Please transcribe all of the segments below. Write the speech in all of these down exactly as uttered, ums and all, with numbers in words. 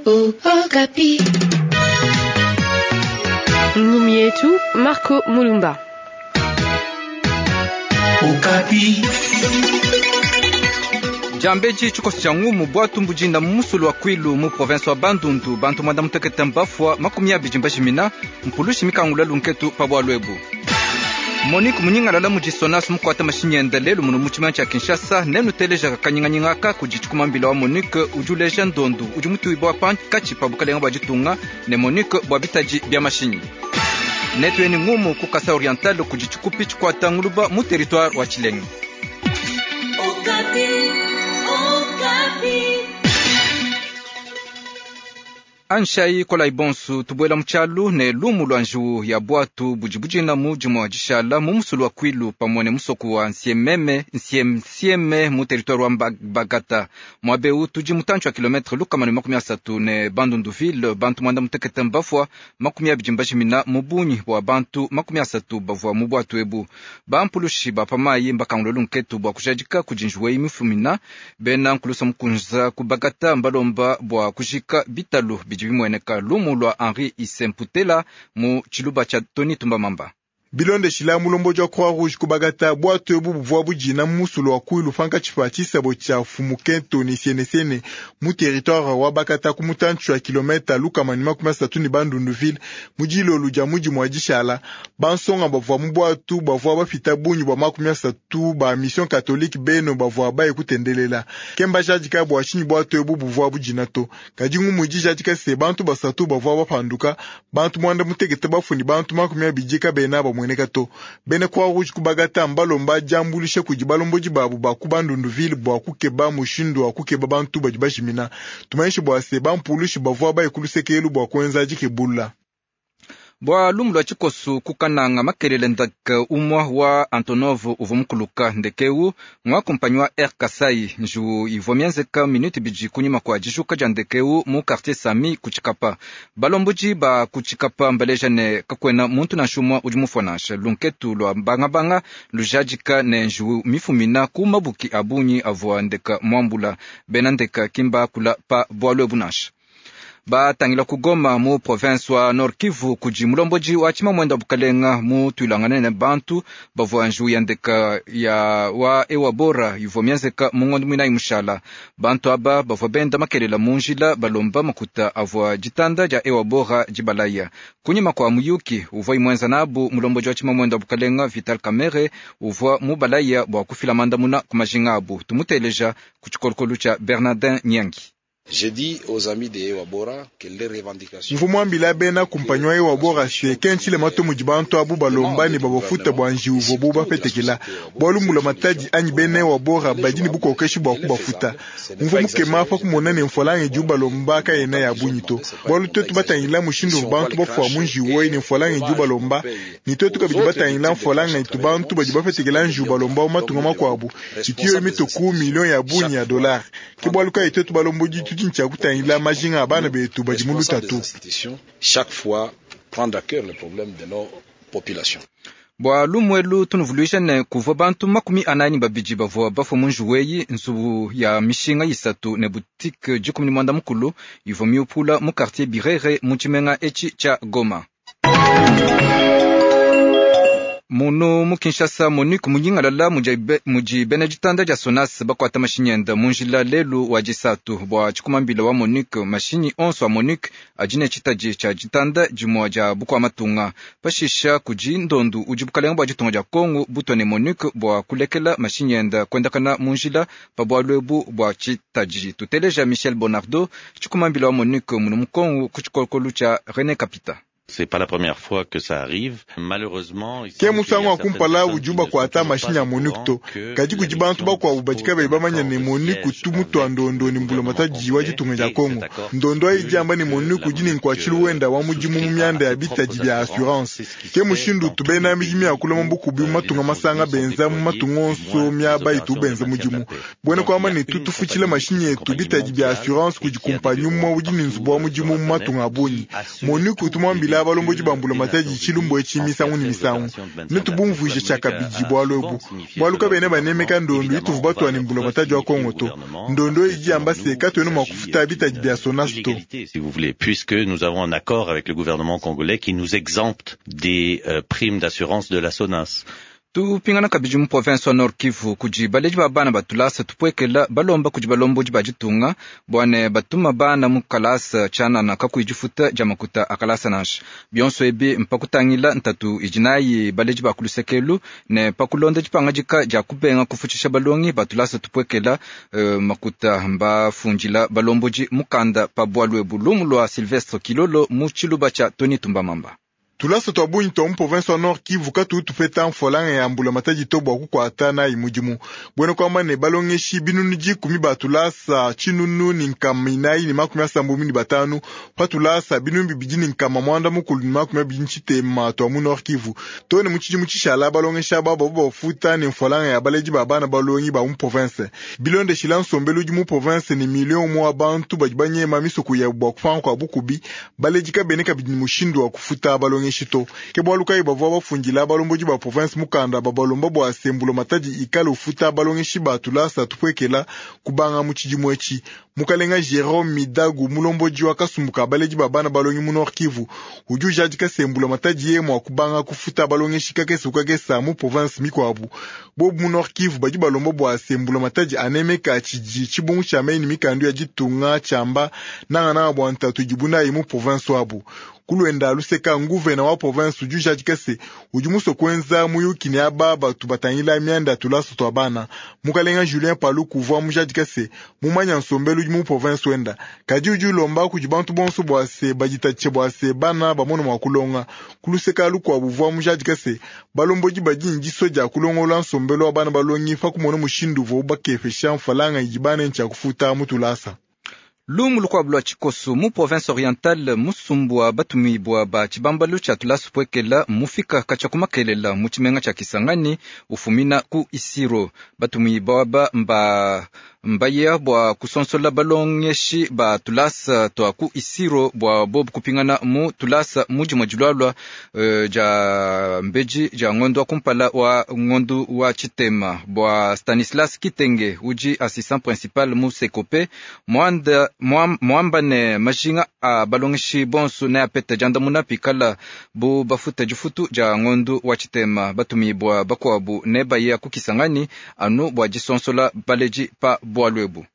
Oh, Okapi. Ngumi yetu Marco Mulumba. Okapi. Jambeji chikosi cha ngumu bwatu mbujinda musulu wa kwilu mu province wa Bandundu bantu mwanda mutekete mbafwa makumi abiri mbashimina mpulushi mikangula lunketu pabwa lwebu. Monique munyingala la mujisonas mukwata mashinyenda lelo muno muchima cha Kinshasa nenu teleja kakanyinganyingaka kujichukuma mbila wa Monique ujuleja ndondu ujumutu ibwa pan kachi pabukalenga bajitunga ne Monique bwa bitaji bya mashinyi. Netu eni ngumu kukasa oriental kujichukupi chikwata nguluba mu territoire wa Chilengi. Okapi. Anshai kola ibonsu tubuela mchalu ne lumu lwanju ya bwatu bujibujina mujimu wa jishala mumusulu wa kwilu pamone musoku wa nsiememe nsieme mu territoire wa Bagata mwabeu tuji mutanchu wa kilometre luka manu makumi asatu ne Bandunduville bantu mwanda mutekete mbafwa makumi abijimbaji mubunyi wa bantu makumi asatu bavwa mubwatu ebu bampulushi bapamayi mbakanglo lunketu bwa kujajika kujinjuwe imifumina bena nkulusa mkunza kubagata mbalomba bwa kujika bitalu bijibimweneka lumu lwa Henri Isemputela mu chiluba cha Tony Tumbamamba. Bilonde shila mulombo jwa Croix Rouge kubagata bwatu ebu buvwa bujina musulu wa kuilu fanka chipatisa bocha fumukento ni sienesene mu territoire wa Bakata kumutanchu ya kilometa luka manima kumasatu ni Bandunduville mujilo luja muji mwajishala bansonga bavwa mbwatu bavwa bafita bunyu ba makumi asatu ba mission catholique beno bavwa baye kutendelela kemba jajika bwa shinyi bwatu ebu buvwa bujina to kajingu muji jajika se bantu basatu bavwa bapanduka bantu mwanda mutegete bafuni bantu makumi abijika bena ba mwenekato bene Croix Rouge kubagata mbalomba jambulishe kujibalombo jibabu ba kubandunduville bwa kukeba mushindo wa kukeba bantu bajibashimina tumayishi bwa se bampulushi bavwa baye kulusekelu bwa kwenza jikebula. Bwa lumulwa chikosu kukananga makelele ndaka umwa wa Antonov uvumukuluka ndekeu mwa kompanywa Air Kasai nju ivomyenzeka minuti biji kunyima kwa jishuka ja ndekeu mu quartier Sami kuchikapa balombuji ba kuchikapa mbaleja ne kakwena muntu na shumwa ujumufonasha lunketu lwa bangabanga lujajika ne nju mifumina kumabuki abunyi avwa ndeka mwambula benandeka kimba kula pa bwalwe bunasha. Ba tangila kugoma mu province wa Nord Kivu kuji mulomboji wa chima mwenda bukalenga mu tuilangane ne bantu bavwa nju ya ndeka ya wa ewa bora yuvomyenzeka mungondu mwina imushala bantu aba bavwa benda makelela munjila balomba makuta avwa jitanda ja ewa bora jibalaya kunyima kwa muyuki uvwa imwenza nabu mulomboji wa chima mwenda bukalenga Vital Kamere uvwa mubalaya bwa kufila manda muna kumajingabu tumuteleja kuchikolokolu cha Bernardin Nyangi. J'ai dit aux amis de Ewabora que les revendications Mfumwambila bena kumpanywa Ewabora shwe kenchile mato mujibantu abu balombani babafuta bwanji uvo buba petekela bwalumbula mataji anyi bena Ewabora bajini buko okeshi bwa kubafuta mfumuke mafa kumonane mfolange juba lombaka ena ya bunyito bwalu tetu batanyila mushindo bantu bafwa munji woyi ni mfolange juba lomba ni tetu kabidi batanyila mfolange tubantu bajiba petekela njuba lomba umatunga makwabu itiyo mito ku milion ya bunyi ya dolar kibwaluka itetu balomboji chaque fois prendre à cœur le problème de nos populations. Bwa lumwelu tunuvuluisha ne kuva bantu makumi anani babiji bavwa bafo munjuweyi nsubu ya mishinga yisatu ne boutique jikumi mwanda mukulu ivomi upula mu quartier Birere muchimenga echi cha Goma. Muno mu Kinshasa Monique munyingala muji beneditanda ja Sonas bakwata mashinyenda munjila lelu wa jisatu bwa chikumambila wa Monique mashini onso wa Monique ajine chitaji cha jitanda jimwa ja bukwa matunga pashisha kuji ndondu ujibukalenga bwa jitunga ja Kongo butone Monique bwa kulekela mashinyenda kwendakana munjila pa bwa lwebu bwa chitaji tuteleja Michel Bonardo chikumambila wa Monique muno mukongo kuchikolokolu cha René Capita. C'est pas la première fois que ça arrive. Malheureusement, ke musango akumpala ujumba kwa ata mashini ya Monique kaji kujibantu ba kwa ubajika beba manya ne Monique tumuto andondo ni mbulo mataji waji tunga Kongo ndondo ai jamba ni Monique jini kwa chilu wenda wa mujimu mu myanda ya bitaji bya assurance ke mushindu tubena mijimi akula mbuku bi matunga masanga benza mu matungonso myaba itu benza mujimu bwene kwa mani tutufuchile mashini yetu bitaji bya assurance kujikumpanyu mu ujini nzubo wa mujimu mu matunga abonyi Monique tumwambila fungila balomboji bambula mataji chilumbo echimisa nguni misangu netubumvuje chaka biji bwalobu bwaluka bene banemeka ndondo ituvu batu animbula mataji wa Kongo to ndondo iji ambase katweno makufuta habitaji bia sonasto. Si vous voulez, puisque nous avons un accord avec le gouvernement congolais qui nous exempte des euh, primes d'assurance de la SONAS. Tupingana kabiji mu province wa Nord Kivu kuji baleji babana batulasa tupwekela balomba kuji balomboji bajitunga bwane batuma bana mu kalasa chana na kakuijifuta jamakuta akalasa nash bionso ebi mpakutangila ntatu ijinayi baleji bakulusekelu ne pakulonda jipangajika jakubenga kufuchisha balongi batulasa tupwekela uh, makuta mba funjila balomboji mukanda pabwalwe bulumu lwa Silvestre Kilolo mu chiluba cha Tony Tumbamamba. Tulasa to abunyi to province wa Nord Kivu katu tupeta mfolanga ya mbula mataji tobo akuko atana imujimu. Bwene kwa mane balongeshi binuniji kumi batulasa chinunu ni nkaminai ni makumi asambu mini batanu. Patulasa binumbi bijini nkama mwanda mukulu ni makumi bijinchite mato amu Nord Kivu. Tone mchiji mchishala balongesha baba baba futa ni mfolanga ya baleji babana balongi ba umu province. Bilonde shilan sombelu jimu province ni milion mwa bantu bajibanye mamiso kuya bwakufan kwa bukubi. Baleji ka beneka bijini mushindu wa kufuta balongi shito kebwaluka ibavwa bafungila balomboji ba province mukanda babalomba bwa sembulo mataji ikalo futa balongeshi batulasa tupwekela kubanga muchiji mwechi mukalenga Jerome Midagu mulomboji wakasumuka baleji babana balongi mu Nord Kivu ujuja jika sembulo mataji yemo kubanga kufuta balongeshi kakese ukagesa mu province mikwabu bobu mu Nord Kivu baji balombo bwa sembulo mataji anemeka chiji chibungu cha maini mikandu ya jitunga chamba nanga na bwa ntatu jibuna imu province wabu kuluenda luseka nguve na wa province ujuja jikase ujumuso kwenza muyuki ni aba batu batangila mianda tulaso to abana mukalenga Julien Palu kuvwa muja jikase mumanya nsombelu jumu province wenda kaji uju lomba kujibantu bonso bwase bajitache bwase bana bamono mwakulonga kuluseka luku abuvwa muja jikase balomboji bajinji soja kulongo la nsombelu abana balongi fa kumono mushindu vo bakefesha mfalanga ijibane ncha kufuta mutulasa. Lumu lukwa bula chikosu mu province orientale musumbwa batumibwa ba chibambalu cha tulasu pwekela mufika kachakumakelela mu chimenga cha Kisangani ufumina ku Isiro batumibwa ba mba mbaya bwa kusonsola balongeshi ba tulasa to ku Isiro bwa bob kupingana mu tulasa muji mwajulwalwa uh, ja mbeji ja ngondo kumpala wa ngondo wa Chitema bwa Stanislas Kitenge uji assistant principal mu Sekope mwanda mwambane majinga a balongeshi bonso na peta janda munapikala bu bafuta jufutu ja ngondo wa Chitema batumibwa bakwabu neba ya kukisangani anu bwa jisonsola baleji pa Bwalwebu.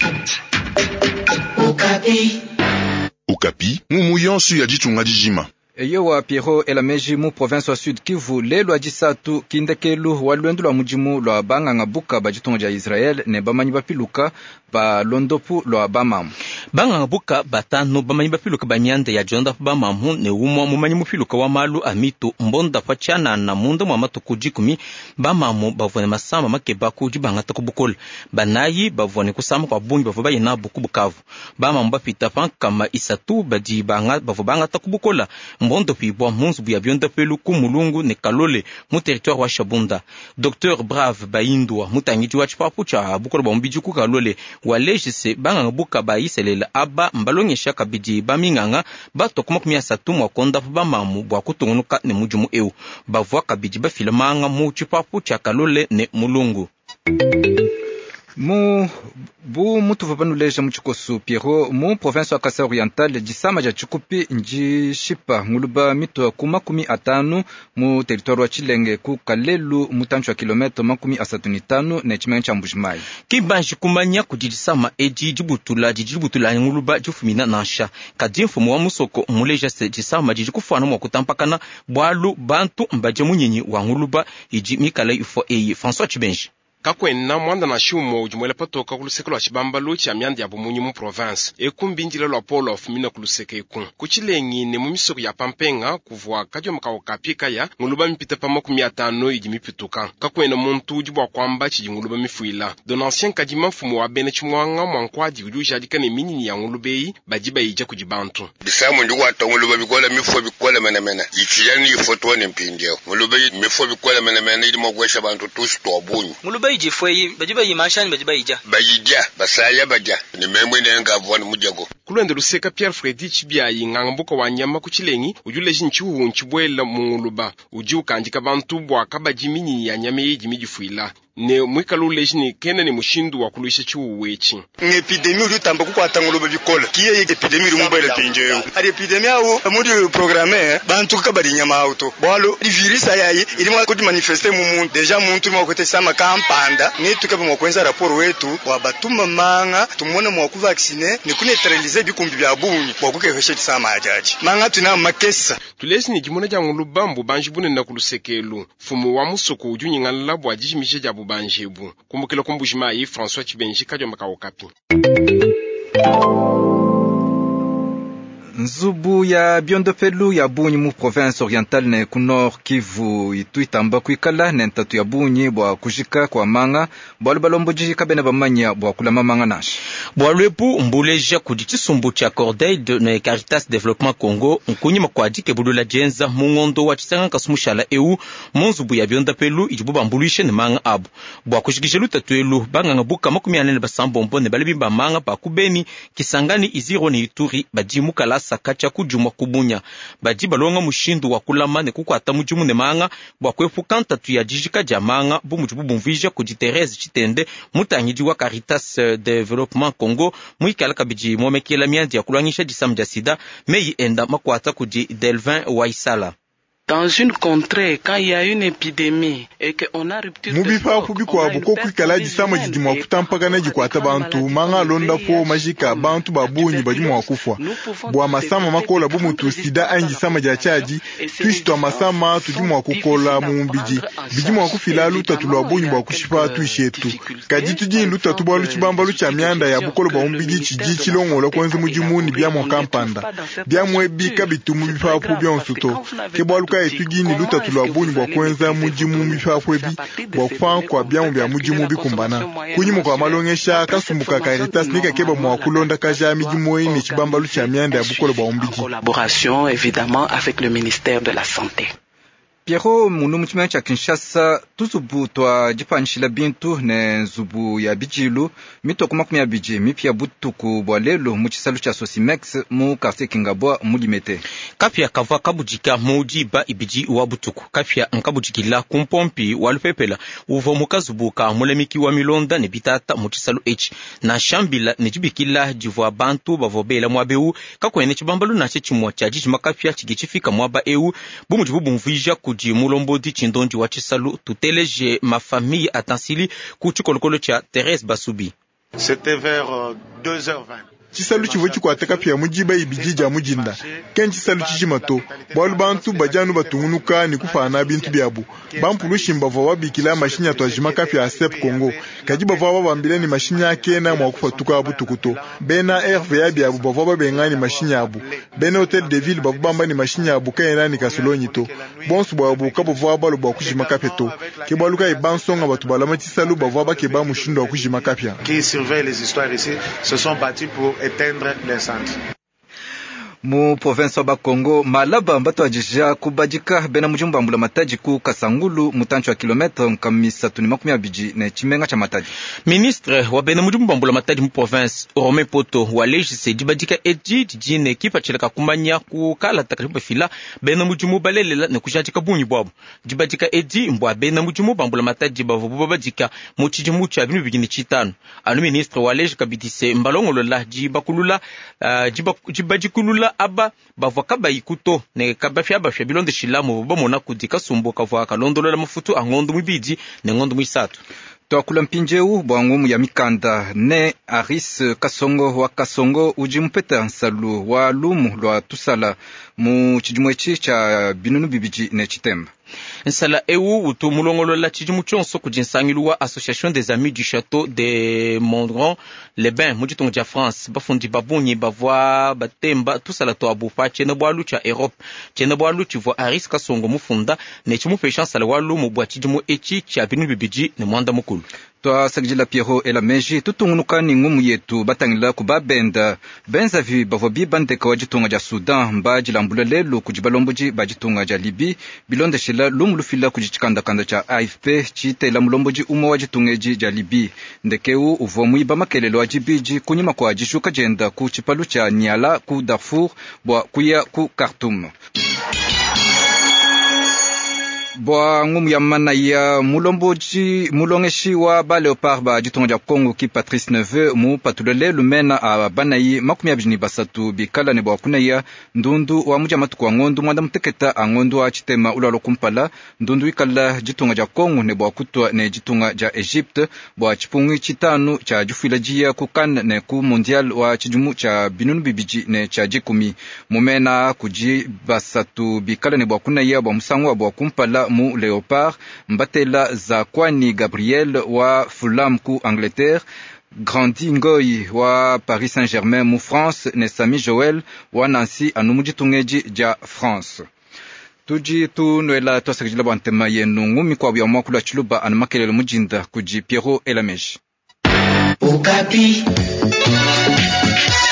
Okapi. Okapi, mumu yonsu ya jitunga jijima. Eyo wa Piero Elameji mu province wa Sud Kivu lelo ajisatu kindekelu walwendu lwa mujimu lwa banganga buka bajitongo ja Israel ne bamanyi bapiluka ba londopu lwa bamamu. Banganga buka batano bamanyi bapiluka banyande ya jonda bamamu ne umo mumanyi mupiluka wa malu amitu mbonda pachana na mundo mwa matukuji kumi bamamu bavone masama makeba kuji bangata kubukol banayi bavone kusama kwa bungi bavoba yena buku bukavu bamamu bapita pan kama isatu badi banga bavobanga takubukola mbondo pibwa munzu buya bionda pelu kumulungu ne kalole mu territoire wa Shabunda. Docteur Brave Baindwa mutangiji wa chipapu cha bukola bombiji ku kalole walejise banga buka bayiselela aba mbalongesha kabiji baminganga bato kuma kumya satu mwa konda ba mamu bwa kutungunuka ne mujumu eu bavwa kabiji ba filmanga mu chipapu cha kalole ne mulungu. Mu bu mutu vabanuleja muchikosu Piero mu province wa Kasai Oriental jisama ja chikupi nji shipa nguluba mito kuma kumi atanu mu territoire wa Chilenge ku Kalelu mutancho wa kilometro makumi asatu nitanu na chimencha mbujimai kibanji kumanya kujisama eji jibutula jibutula nguluba jufumina nasha kadimfu mu wa musoko muleja se jisama jikufana mu kutampakana bwalu bantu mbaje munyenyi wa nguluba iji mikala ifo eyi François Chibenji kakwena mwanda na shumo ujumwele patoka kuluseke lwa chibambalu cha myandi ya bumunyi mu province ekumbinjile lwa polo ofumina kuluseke eku kuchilengi ne mumisoko ya pampenga kuvwa kadyo makawo kapika ya nguluba mipita pa makumi atano iji mipituka kakwena muntu ujibwa kwamba chiji nguluba mifuila don ancien kadima mfumu wa bene chimwanga mwankwadi ujuja dikane minini ya ngulubei bajiba ija kujibantu bisamu nduwa to nguluba bikola mifo bikola mena mena ichiyani ifoto ne mpindio nguluba mifo bikola mena mena ili mogwesha bantu tushi to abunyi jifwe bajiba yimashani bajiba ija bayija basaya baja ni memwe nenga bwana mujago kulwende luseka Pierre Fredi Chibiayi nganga mboka wa nyama kuchilengi ujuleji nchihu nchibwela munguluba uji ukanjika bantu bwa kabajimini ya nyame yeji mijifuila ne mwikalu lejini kena ni mushindu wa kuluisha chihu wechi epidemi uli tamba kukwata nguluba bikola kiye epidemi uli mbele pinjeo ari epidemi au amudi programme bantu kabali nyama auto bwalo di virus ayayi ili mwa kuti manifeste mumu deja muntu mwa kote sama kampanda ni tukabe mwa kwenza rapport wetu wa batuma manga tumona mwa ku vacciner ni kunetralize bikumbi bya bunyi bwa kukehesha sama ajaji manga tuna makesa tulesi ni jimona ja nguluba mbu banjibune na kulusekelu fumu wa musoko ujunyi ngalla bwa jijimishe ja banjebu kumbukila kumbujima yi François Chibenji kajo makao kapi. Nzubu ya biondopelu ya bunyi mu province orientale ne ku nord Kivu ituitamba kuikala ne ntatu ya bunyi bwa kujika kwa manga bwa balomboji kabene bamanya bwa kulama manga nash bwa lwepu mbuleja kudichisumbu cha Cordeille de ne Caritas Développement Congo nkunyi makwadike budula jenza mungondo wa chisanga kasumushala eu munzubu ya biondopelu ijibuba mbulishe ne manga abu bwa kushikishelu tatuelu banga ngabuka makumi ane basambombo ne balibimba manga ba kubeni Kisangani Iziro ne Ituri bajimu kala sakacha kujuma kubunya baji balonga mushindu wa kulama ne kukwata mujumu ne manga bwa kwefuka ntatu ya jijika jamanga bumujubu bumvija kuji Thérèse Chitende mutangiji wa Caritas Développement Congo muikala kabiji momekela miandi ya kulwanyisha jisamja sida meyi enda makwata kuji Delvin Waisala. Dans une contrée, quand il y a une épidémie et qu'on a rupture de mubifa kubikwa buko kwikala jisama jidimwa kutampagana jikwata bantu manga londa fo majika bantu babunyi badimwa kufwa bwa masama makola bumutu sida anji sama ja chaji twishto masama tudimwa kukola mumbiji bijimwa kufila luta tulwa bunyi bwa kushifa twishetu kajitu ji luta tubwa luchibamba lucha myanda ya bukolo ba umbiji chiji chilongola kwenzi mujimuni bya mu kampanda bya mwebi kabitumu bifa ku byonsuto kebwa etugini luta tulwabuni bwa kwenza mujimu mifafwebi bwa kufa kwa byamu bya mujimu bikumbana kunyimu kwa malongesha kasumbuka Caritas nika keba mwa kulonda kaja mijimu ine chibamba lucha myanda ya bukolo bwa umbiji collaboration évidemment avec le ministère de la santé. Pierrot munu mchimea cha Kinshasa tuzubu twa jipanishila bintu ne nzubu ya bijilu mito kumakumi ya biji mipia butuku bwa lelo muchisalu cha Sosimex mu quartier Kingabwa mulimete kapia kava kabujika mujiba ibiji wa butuku kapia nkabujikila kumpompi walupepela uvo mukazubuka mulemiki wa milonda ne bitata muchisalu H na shambila ne jibikila jivwa bantu bavobela mwabeu kakwene chibambalu na chimwa cha jijima kapia chigichifika mwaba eu bumujibu bumvija kuji mulombodi chindonji wa chisalu tuteleje ma famille atansili kuchikolokolo cha Thérèse Basubi. C'était vers euh, deux heures vingt. chisalu chivo chikwateka pia mujiba ibijija mujinda ken chisalu chichimato bwalu bantu bajanu batungunuka ni kufana bintu byabu bampulushimba vo wabikila mashinya twajima kapya asep Congo kajiba vo bambile ni mashinya kena mwa kufatuka abutukuto bena R V A byabu bavo babengani mashinya abu bena hotel de ville babu bamba ni mashinya abu kena ni kasolonyito bonsu bwabu kabo vo abalo bwa kujima kapeto kebwaluka ibansonga batu balama chisalu bavo bakeba mushindo wa kujima kapya qui surveille les histoires ici se sont battus pour éteindre l'incendie. Mu province wa Kongo malaba mbato ajisha kubajika bena mujumba mbula mataji ku Kasangulu mutancho wa kilometre nkamisa tuni makumi abiji na chimenga cha mataji. Ministre wa bena mujumba mbula mataji mu province Orome Poto waleji se jibajika eji jine kipa chileka kumanya ku kala takriba fila bena mujumu balelela ne kujajika bunyi bwabo. Jibajika eji mbwa bena mujumu mbula mataji bavo babajika mu chijimu cha binu bigini chitano. Anu ministre waleji kabitise mbalongolo la jibakulula uh, jibajikulula aba bavwaka bayikuto ne kabafya bafya bilonde shilamu bamona kudika sumbo kavwa kalondolo la mafutu angondo mwibiji ne ngondo mwisatu twakula mpinjeu bwangumu ya mikanda ne Aris Kasongo wa Kasongo ujimpeta nsalu wa lumu lwa tusala mu chijimwechi cha binunu bibiji ne chitemba nsala eu utu mulongolo la chijimu chonso kujinsangilu wa Association des Amis du Château de Mondron les Bains mujitongo ja France bafundi babunyi bavwa batemba tusala to abupa chene bwalu cha Europe chene bwalu chivwa Aris Kasongo mufunda ne chimu pesha nsala walu mu bwa chijimu echi cha binu bibiji ne mwanda mukulu twa sagijila Pierrot ela meji tutungunuka ni ngumu yetu batangila kubabenda benza vi bavo bibandeka wajitunga ja Sudan mba jilambula lelo kujibalomboji bajitunga ja Libi bilonde shila lumulufila kujichikanda kanda cha A F P chite la mulomboji umo wajitungeji ja Libi ndekeu uvomwi bamakelelo wajibiji kunyima kwa jishuka jenda ku chipalu cha Niala ku Darfur bwa kuya ku Khartoum. Bwa ngumu ya mana ya mulomboji mulongeshi wa ba Leopard ba jitonga ja Kongo ki Patrice Neveu mu patulele lumena a banayi makumi abijini basatu bikala ne bwa kunaya ndundu wa muja matuku wa ngondu mwanda mteketa a ngondu wa chitema ulalo kumpala ndundu ikala jitonga ja Kongo ne bwa kutwa ne jitonga ja Egypte bwa chipungi chitanu cha jufila jia kukan ne ku mondial wa chijumu cha binunu bibiji ne cha jikumi mumena kuji basatu bikala ne bwa kunaya bwa musangu wa bwa kumpala mu Leopard mbatela za kwani Gabriel wa Fulham ku Angleterre Grandi Ngoyi wa Paris Saint-Germain mu France ne Sami Joel wa Nancy anumuji tungeji ja France. Tuji tu noela twasakijila bwantema yenu ngumi kwa bya mwakula chiluba anamakelelo mujinda kuji Pierrot ela meji. Okapi.